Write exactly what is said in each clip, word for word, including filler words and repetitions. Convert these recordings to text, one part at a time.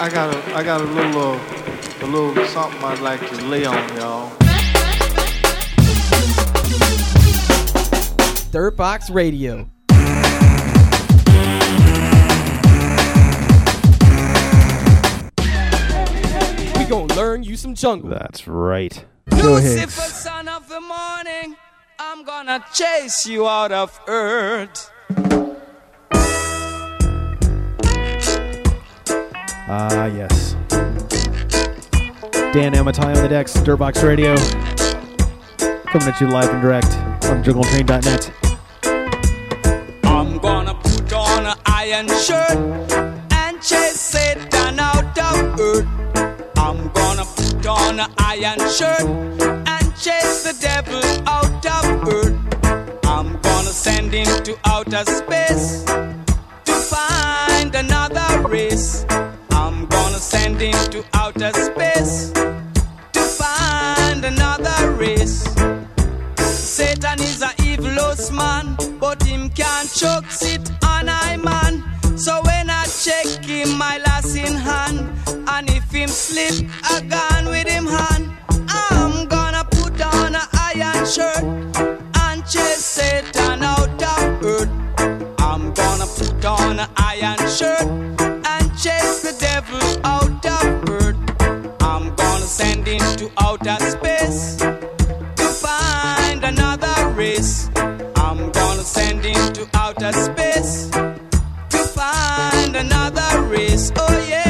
I got a, I got a little, uh, a little something I'd like to lay on y'all. Third Box Radio. We gonna learn you some jungle. That's right. Go ahead. Lucifer, son of the morning, I'm gonna chase you out of earth. Ah, uh, yes. Dan Amatai on the decks, Dirtbox Radio. Coming at you live and direct on jungle train dot net. I'm gonna put on an iron shirt and chase Satan out of earth. I'm gonna put on an iron shirt and chase the devil out of earth. I'm gonna send him to outer space to find another race. I'm gonna send him to outer space to find another race. Satan is a evilous man, but him can't choke sit on I man. So when I check him, my lass in hand, and if him slip, I gone with him hand. I'm gonna put on an iron shirt and chase Satan out of earth. I'm gonna put on an iron shirt and chase the devil out of earth. I'm gonna send him to outer space to find another race. I'm gonna send him to outer space to find another race. Oh yeah.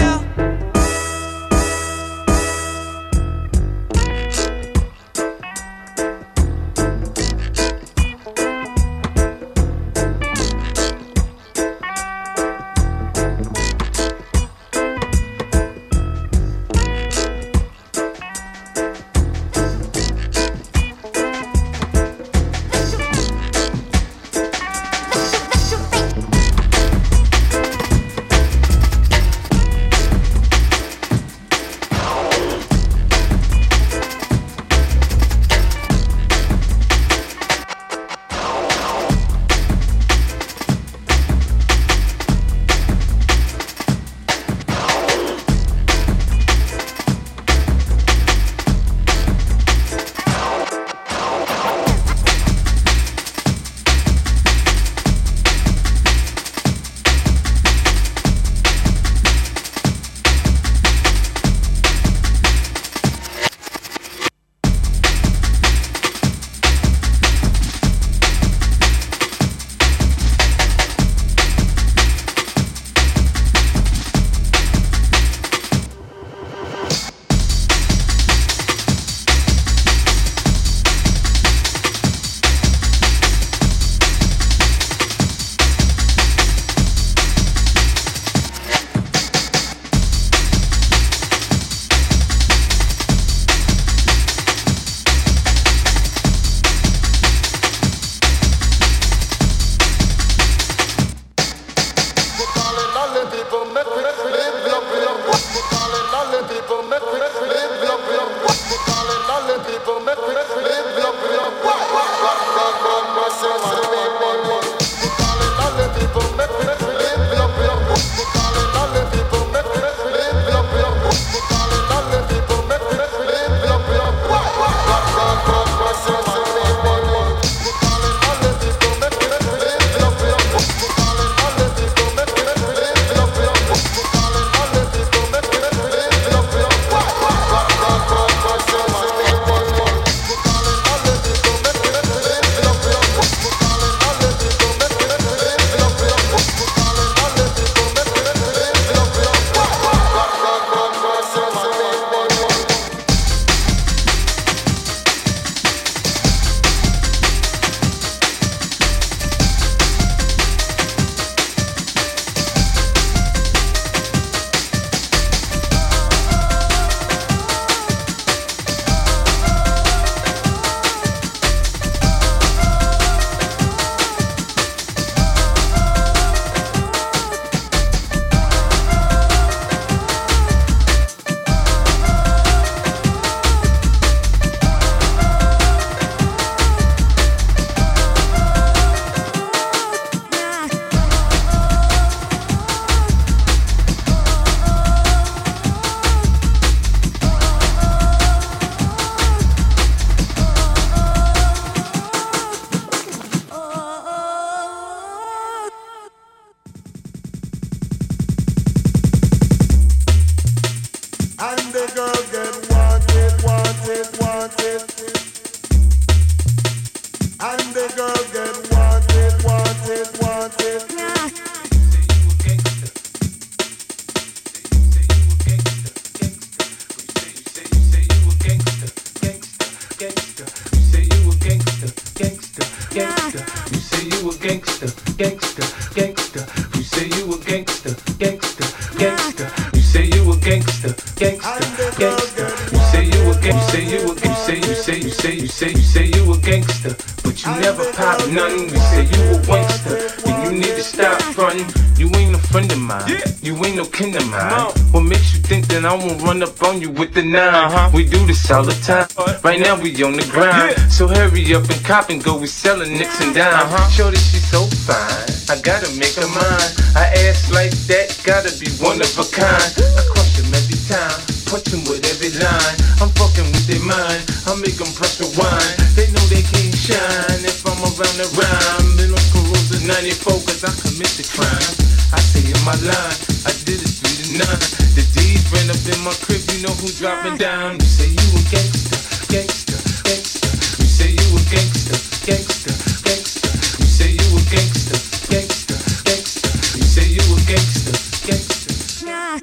gangster, gangster, gangster. You say you a gangster, gangster, gangster. You say you a gangster, you say you a you say you say you say you say you say you a gangster, but you never pop none. We say you a wankster, and you need to stop frontin'. You ain't a friend of mine, you ain't no kin of mine. What makes you think that I won't run up on you with the nine? Uh-huh. We do this all the time. Right now we on the grind, yeah. So hurry up and cop and go. We sellin' nicks and dimes. Uh-huh. Shorty, she's so fine, I gotta make her mine. I ass like that, gotta be one of a kind. I crush them every time, punch them with every line. I'm fucking with their mind, I make them press the wine. They know they can't shine if I'm around the rhyme. Been on Caruso ninety-four cause I commit the crime. I say in my line, I did it three to nine. The D's ran up in my crib, you know who dropping down. You say you a gangster, gangster, gangster. You say you a gangster, gangster, gangster. You say you a gangster, gangster, gangster. You say you a gangster, gangster. Nah.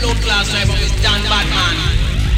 blood class right from his Dan Batman.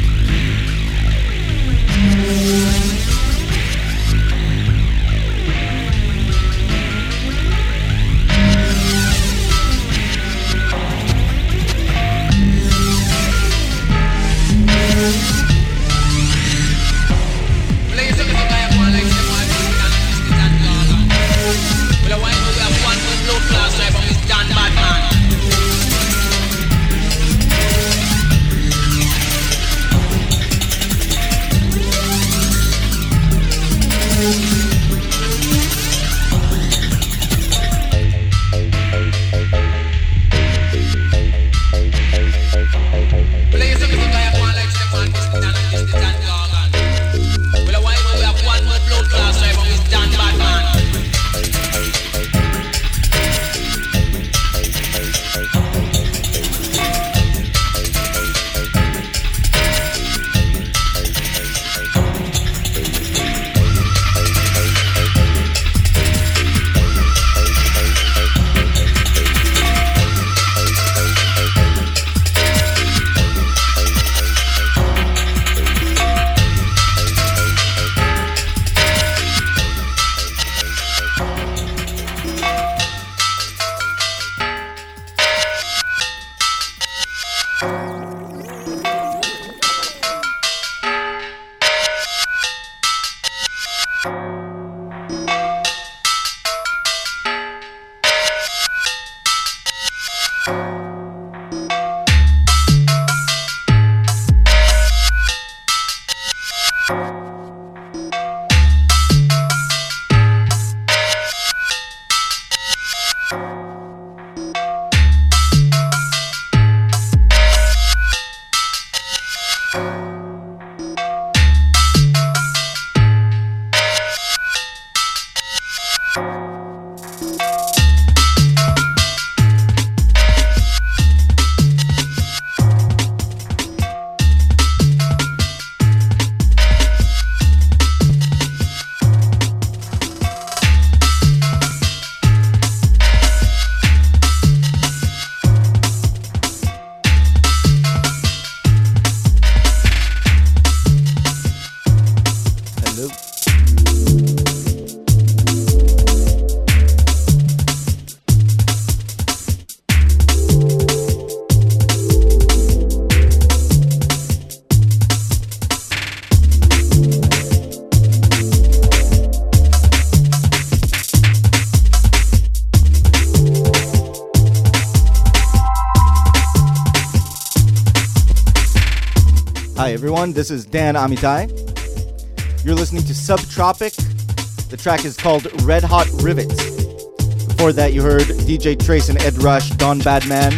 Hi everyone, this is Dan Amitai. You're listening to Subtropic. The track is called Red Hot Rivets. Before that you heard D J Trace and Ed Rush, Don Badman,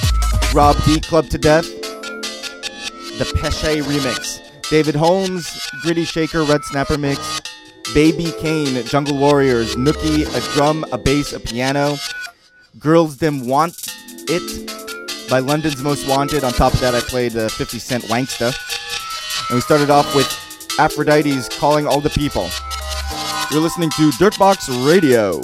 Rob D, Club to Death, the Pesce remix, David Holmes, Gritty Shaker, Red Snapper mix, Baby Kane, Jungle Warriors, Nookie, a drum, a bass, a piano, Girls Them Want It by London's Most Wanted. On top of that I played uh, fifty Cent Wanksta. And we started off with Aphrodite's Calling All the People. You're listening to Dirtbox Radio.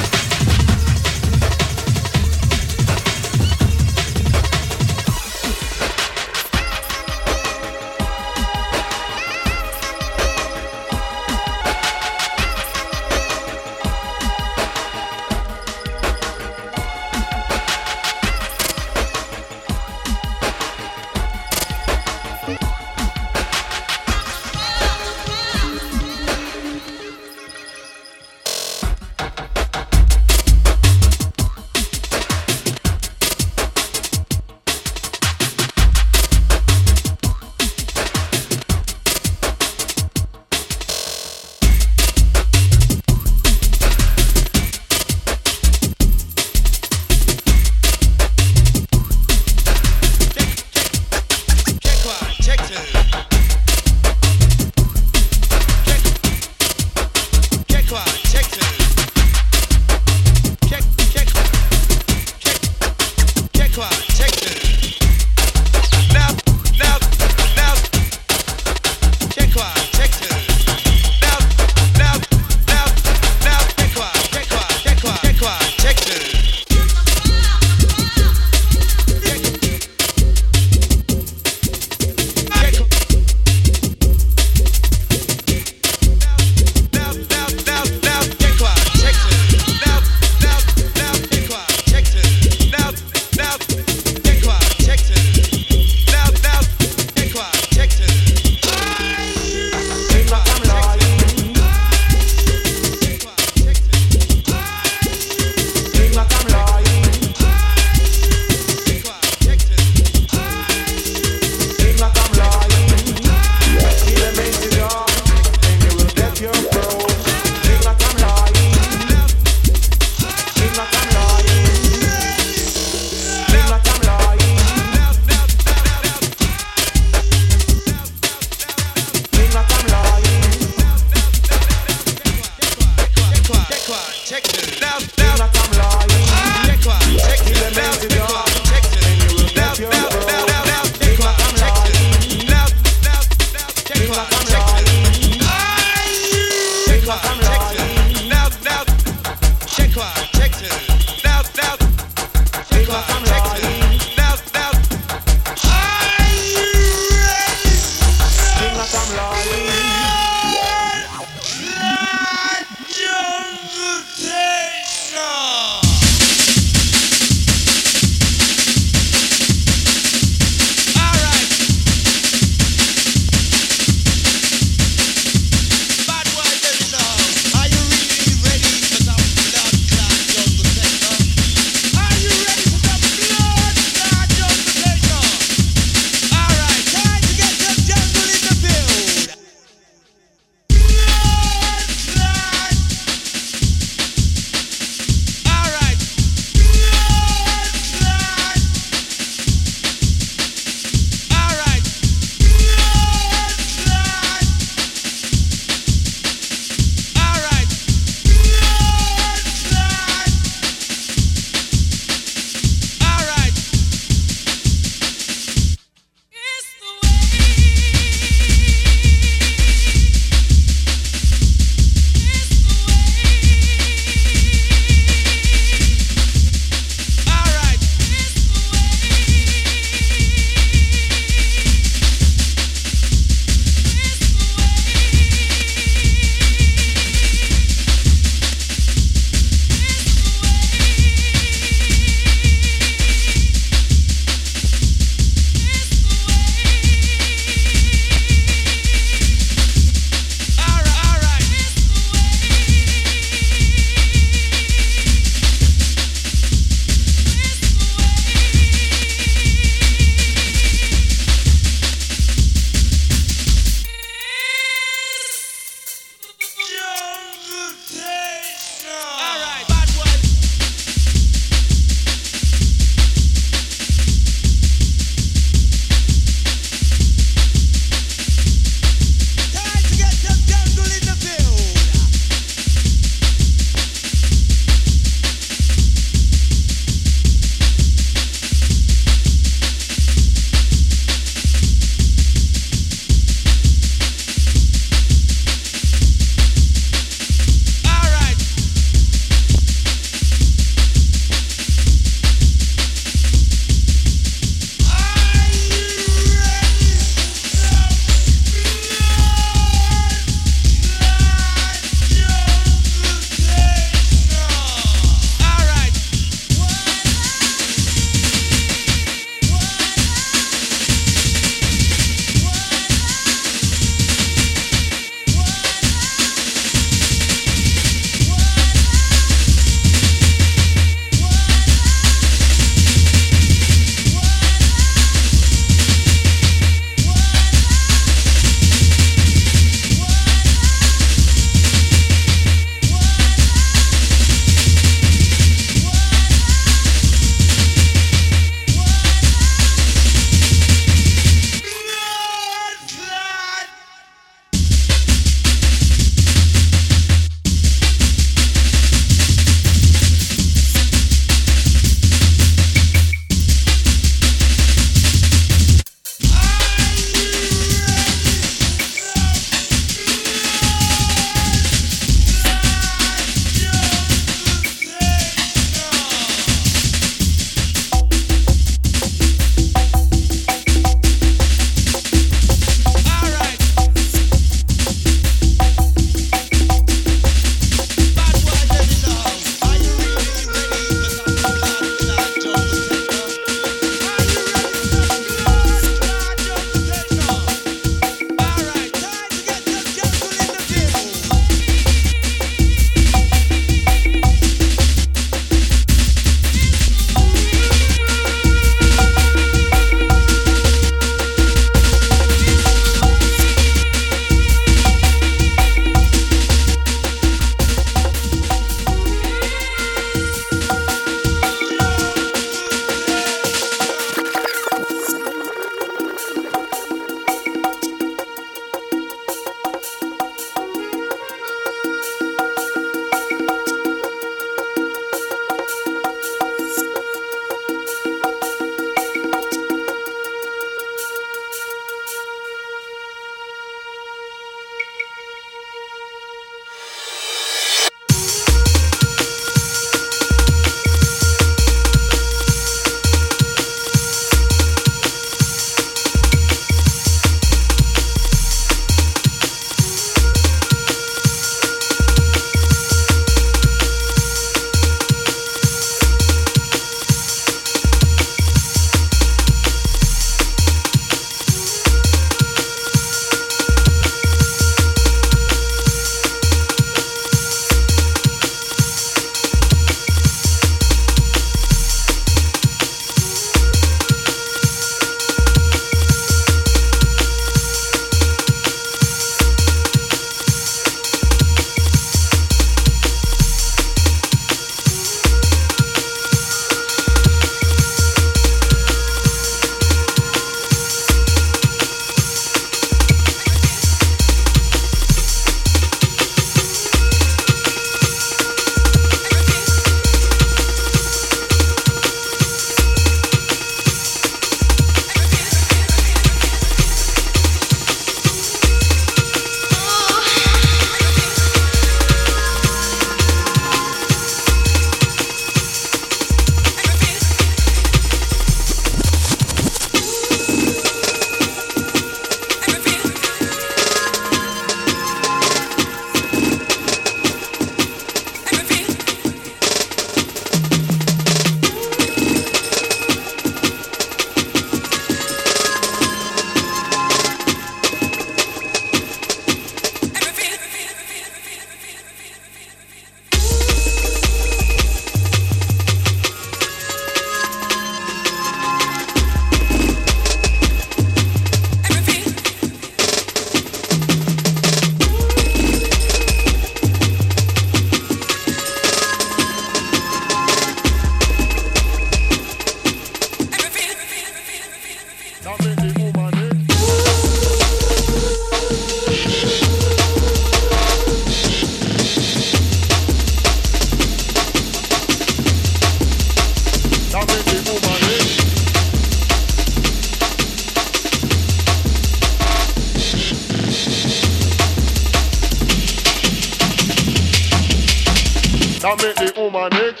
That make the woman next.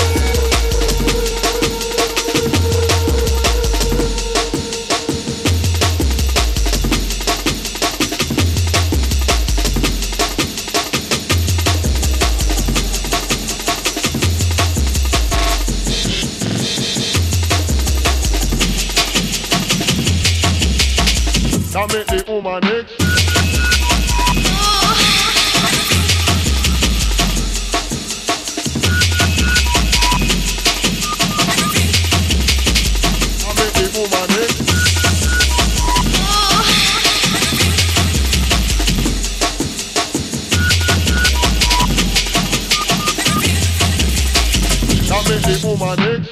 That make the woman next. That make the woman next. That make the woman next.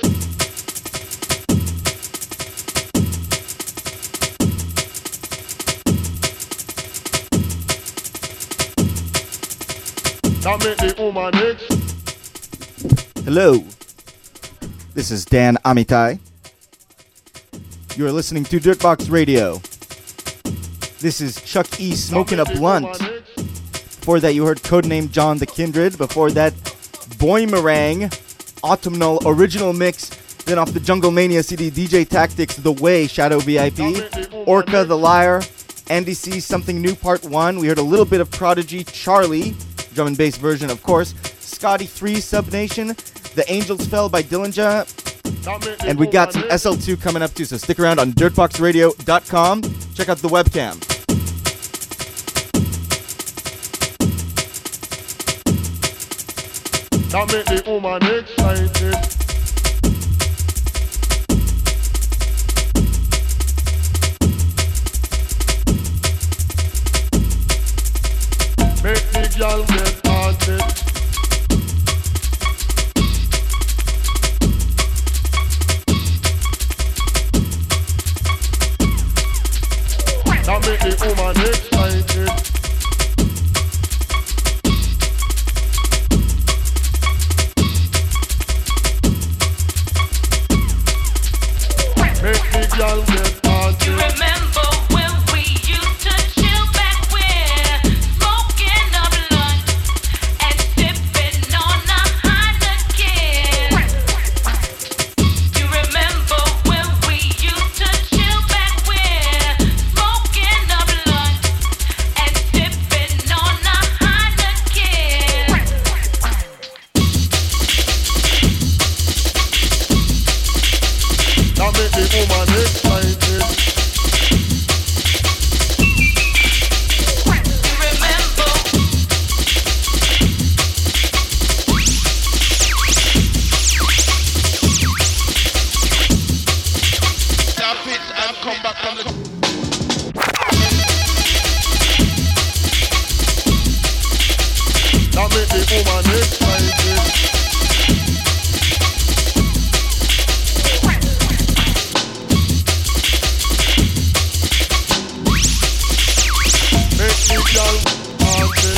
That make the woman next. Hello, this is Dan Amitai. You are listening to Dirtbox Radio. This is Chuck E. Smoking a Blunt. Before that, you heard Codename John the Kindred. Before that, Boymerang, Autumnal Original Mix. Then off the Jungle Mania C D, D J Tactics, The Way, Shadow V I P. Orca, The Liar, Andy C, Something New Part one. We heard a little bit of Prodigy, Charlie, drum and bass version, of course. Scotty three, Subnation. The Angels Fell by Dillinger. And we got some S L two coming up too, so stick around on dirtbox radio dot com. Check out the webcam. That make the woman excited. Make the girl get haunted. That make the woman excited. Make the girl get haunted. You remember when we used to chill back where smoking a blunt and sipping on a Heineken? You remember when we used to chill back where smoking a blunt and sipping on a Heineken? That make the woman excited. You remember Stop it and come back on the. That make the woman excited. Make the girl haunted.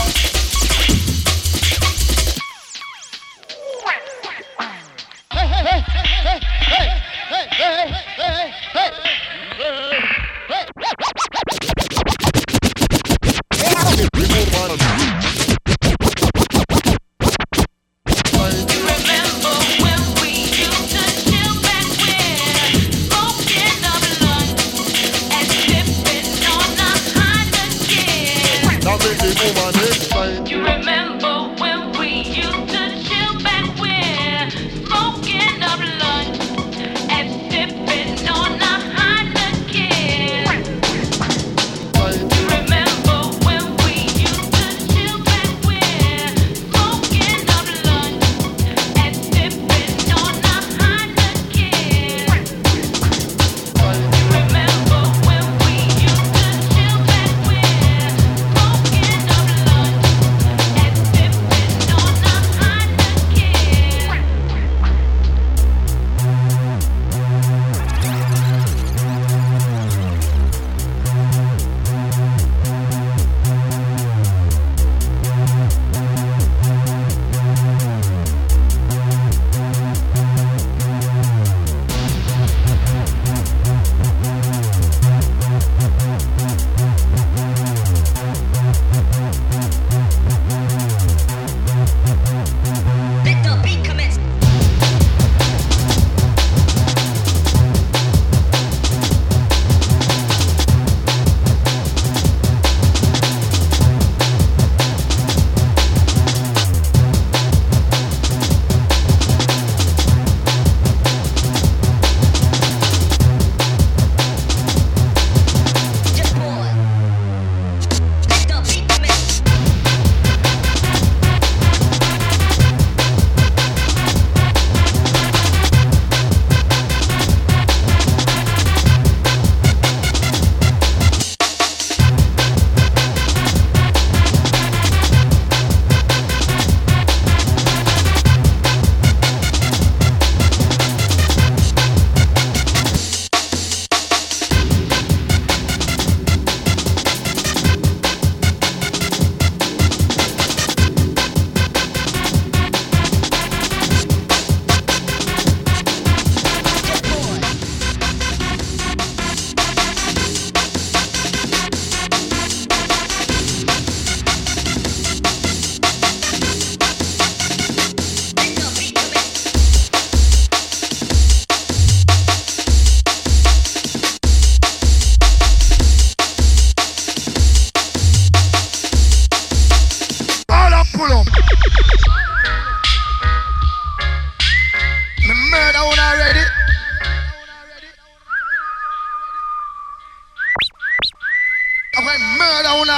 Remember when we used to chill back where smoking a blunt and sipping on a Heineken? That make the woman excited. You remember when we used to chill back where smoking a blunt and sipping on a Heineken?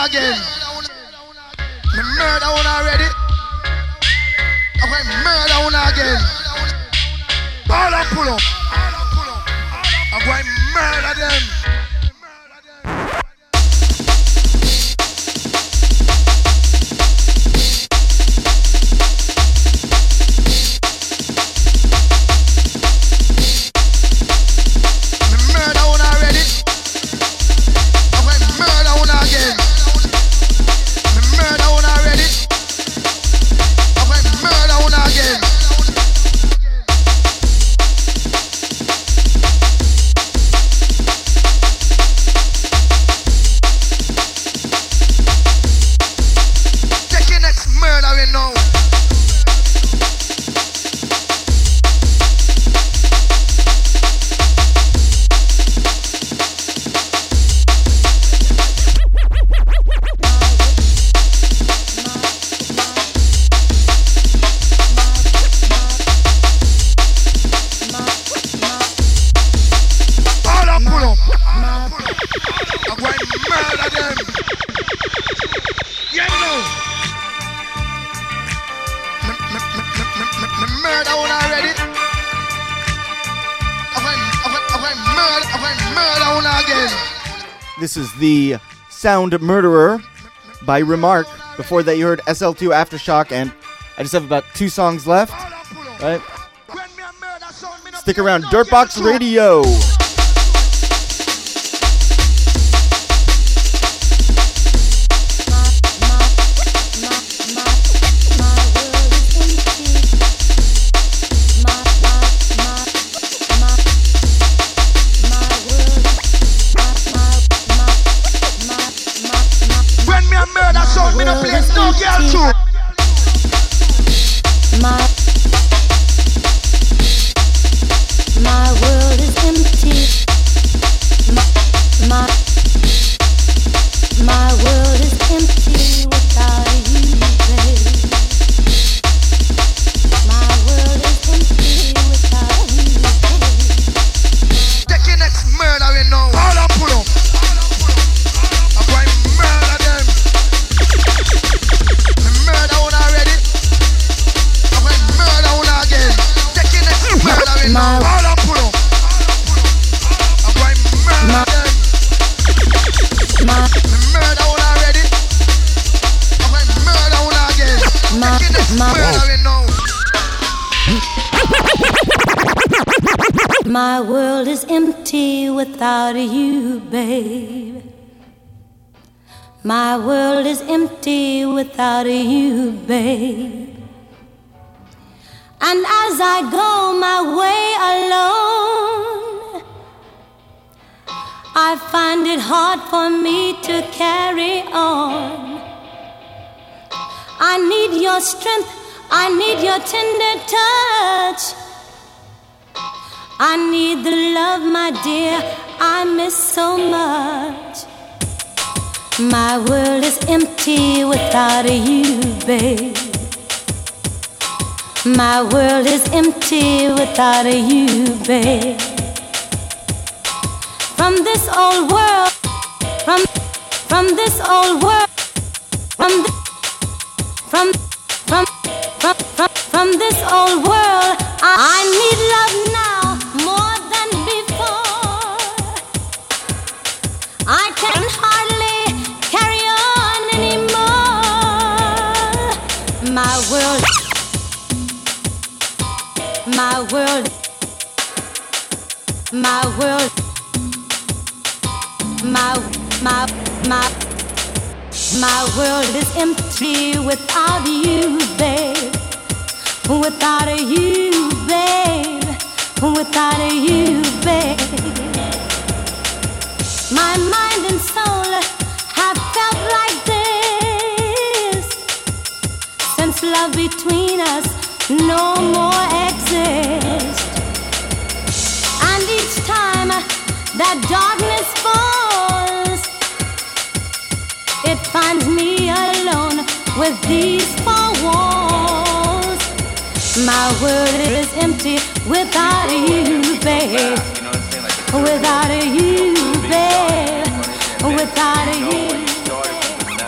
again. Me murder one already. I'm going to murder one again. All I pull up. I'm going to murder them. This is the Sound Murderer by Remark. Before that, you heard S L two Aftershock, and I just have about two songs left. Right? Stick around, Dirtbox Radio. My world is empty without you, babe. My world is empty without you, babe. And as I go my way alone, I find it hard for me to carry on. I need your strength, I need your tender touch. I need the love, my dear, I miss so much. My world is empty without you, babe. My world is empty without you, babe. From this old world, from from this old world, from the, from from from from from this old world, I, I need love now. More than before, I can hardly carry on anymore. My world, my world, my world, my my my my world is empty without you, babe. Without you, babe. Without you, babe. My mind and soul have felt like this since love between us no more exists. And each time that darkness falls, it finds me alone with these four walls. My world is empty without you, babe. Without you, babe. Without you.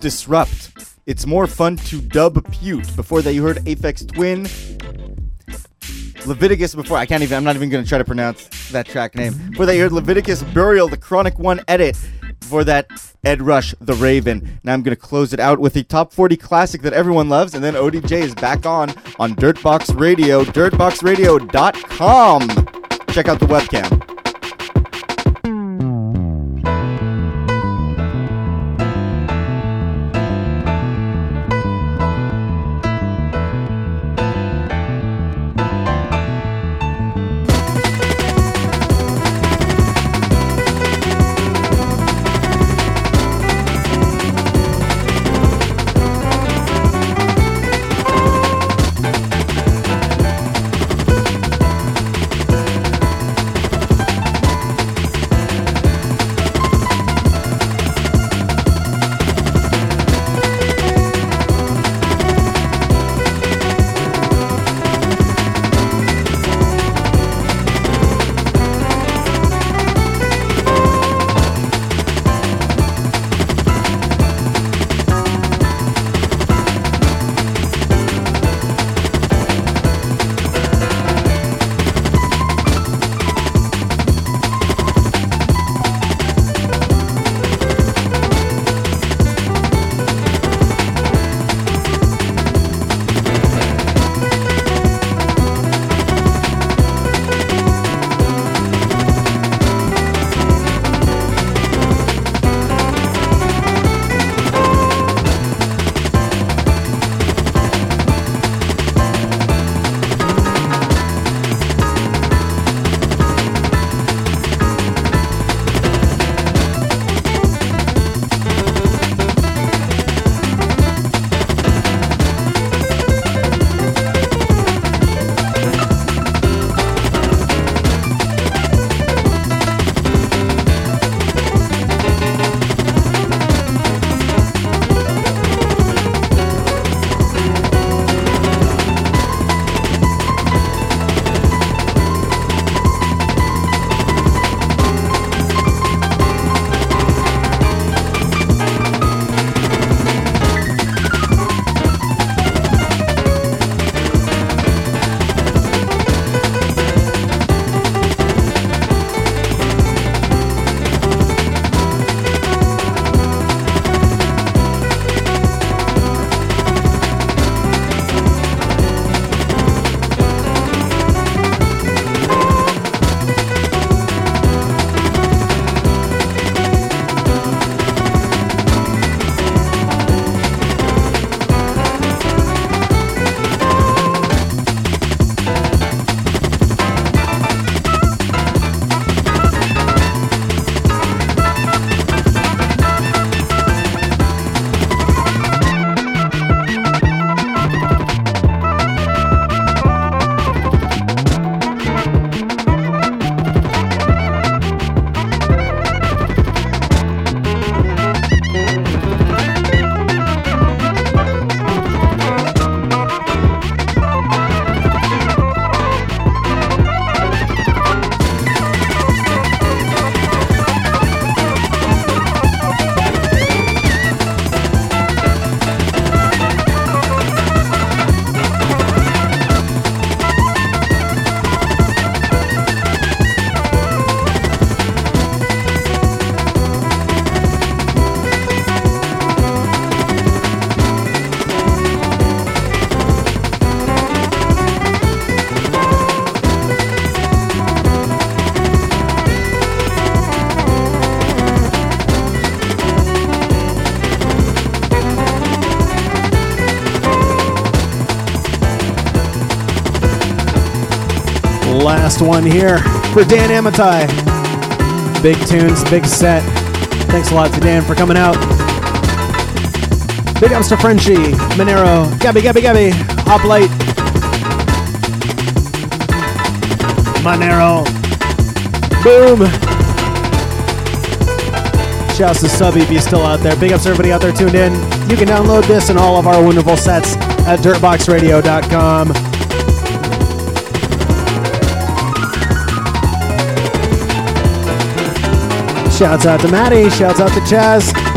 Disrupt. It's more fun to dub Pute. Before that, you heard Aphex Twin. Leviticus before. I can't even, I'm not even going to try to pronounce that track name. Before that, you heard Leviticus Burial, the Chronic One edit. Before that, Ed Rush, The Raven. Now I'm going to close it out with a top forty classic that everyone loves, and then O D J is back on on Dirtbox Radio, dirtbox radio dot com. Check out the webcam. Last one here for Dan Amitai. Big tunes, big set. Thanks a lot to Dan for coming out. Big ups to Frenchie, Monero, Gabby, Gabby, Gabby, Hoplite, Monero, boom. Shouts to Subby if he's still out there. Big ups to everybody out there tuned in. You can download this and all of our wonderful sets at dirtbox radio dot com. Shouts out to Maddie. Shouts out to Chaz.